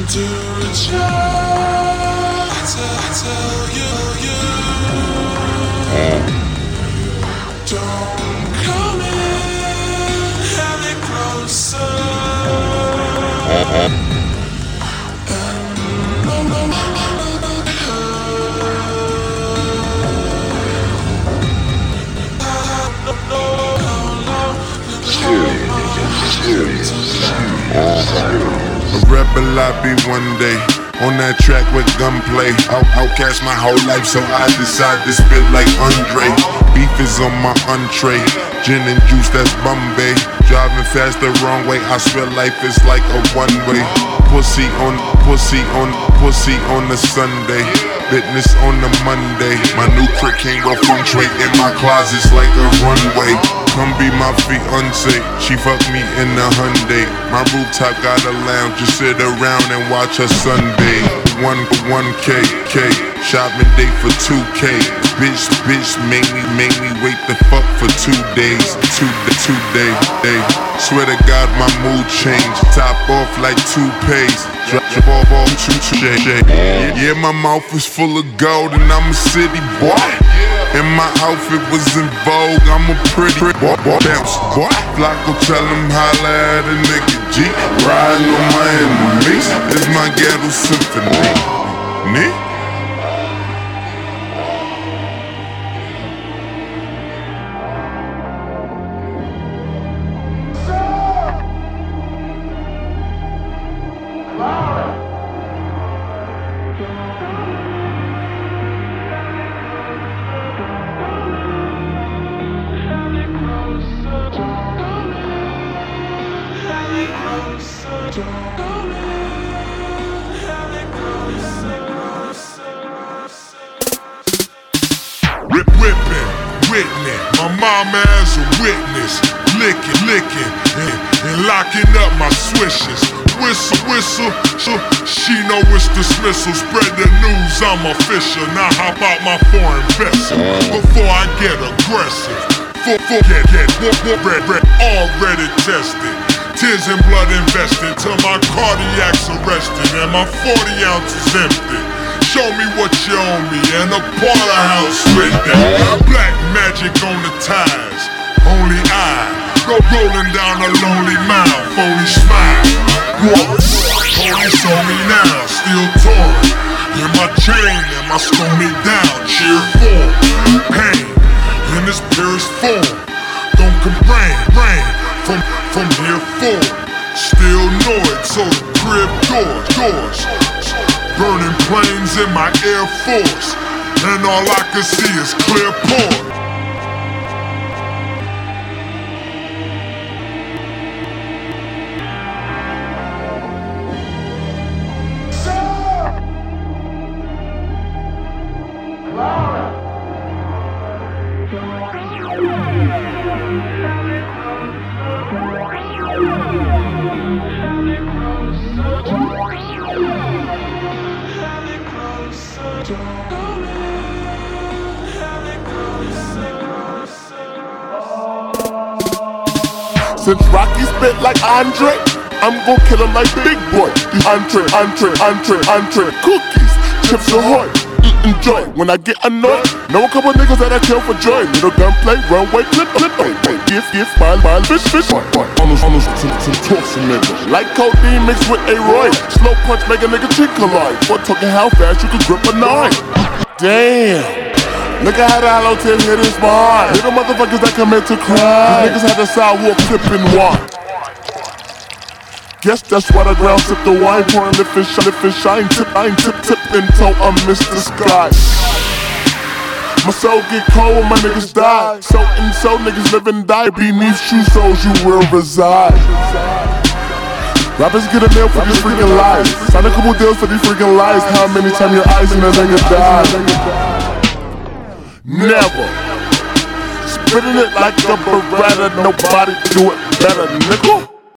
to try to tell you don't come in any closer. A rebel I be one day, on that track with gunplay. Outcast my whole life, so I decide to spit like Andre. Beef is on my entree, gin and juice, that's Bombay. Driving fast the wrong way, I swear life is like a one-way. Pussy on the Sunday, business on the Monday. My new trick came off from tray in my closet's like a runway. Come be my fiance, she fucked me in the Hyundai. My rooftop got a lounge, just sit around and watch her sunbathe. 1K, shopping date for 2K. Bitch made me wait the fuck for 2 days. Two days. Swear to God my mood changed. Top off like toupees. Drop off 2J. Yeah, my mouth is full of gold and I'm a city boy. And my outfit was in vogue, I'm a pretty bounce boy. Flocko tell him holla at a nigga G. Riding on my enemies, it's my ghetto symphony. Whipping, my mama as a witness. Licking, and locking up my swishes. Whistle, she know it's dismissal. Spread the news, I'm official. Now hop out my foreign vessel before I get aggressive. Get already tested. Tears and blood invested till my cardiac's arrested and my 40 ounces empty. Show me what you owe me and a porterhouse with that. Black magic on the ties, only I go rolling down a lonely mile. Phony smile, police on me now, still torn. In my chain and my stony down, cheer for pain in its purest form. Don't come rain from here forward. Still know it, so the crib doors. Burning planes in my Air Force, and all I can see is clear port. Since Rocky spit like Andre, I'm gon' kill him like Big Boy. Entree. Cookies, Chips Ahoy, eating joy. When I get annoyed, know a couple niggas that I kill for joy. Little gunplay, runway, clip. Gift, smile, fish. On some torsion nigga. Like codeine mixed with a Roy. Slow punch make a nigga cheek collide. For talking how fast you can grip a knife. Damn. Look at how the hollow tip hit his spine. Little motherfuckers that come in to cry. Niggas had the sidewalk sipping wine. Guess that's why the ground sip the wine. Pouring the fish, shine. I ain't tip until I miss the sky. My soul get cold when my niggas die. So niggas live and die. Beneath shoe soles you will reside. Rappers get a nail for these freaking lies. Sign a couple deals for these freaking lies. How many times your eyes and a nigga die? Never. Spitting it like a Beretta, nobody do it better, nigga.